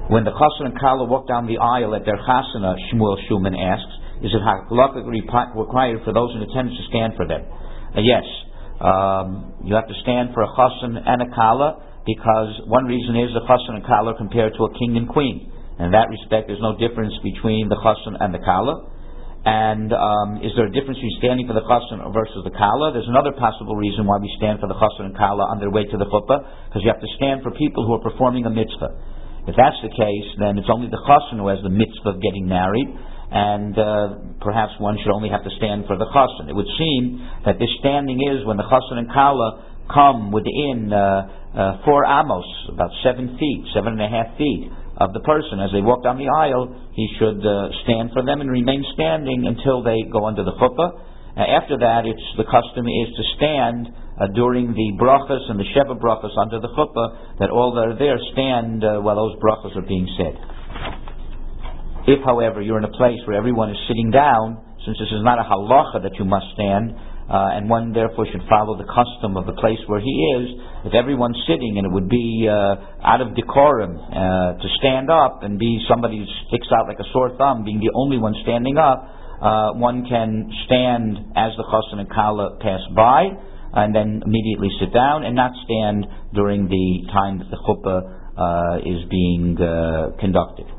When the chassan and kala walk down the aisle at their chasana, Shmuel Shuman asks, is it halakha required for those in attendance to stand for them? Yes. You have to stand for a chassan and a kala, because one reason is the chassan and kala are compared to a king and queen. In that respect, there's no difference between the chassan and the kala. And is there a difference between standing for the chassan versus the kala? There's another possible reason why we stand for the chassan and kala on their way to the chuppah, because you have to stand for people who are performing a mitzvah. If that's the case, then it's only the chassan who has the mitzvah of getting married, and perhaps one should only have to stand for the chassan. It would seem that this standing is when the chassan and kala come within 4 amos, about 7 feet, 7.5 feet of the person. As they walk down the aisle, he should stand for them and remain standing until they go under the chuppah. After that, the custom is to stand during the brachas and the sheva brachas under the chuppah, that all that are there stand while those brachas are being said. If, however, you're in a place where everyone is sitting down, since this is not a halacha that you must stand, and one therefore should follow the custom of the place where he is, if everyone's sitting and it would be out of decorum to stand up and be somebody who sticks out like a sore thumb, being the only one standing up, one can stand as the chassan and kala pass by, and then immediately sit down, and not stand during the time that the chuppah is being conducted.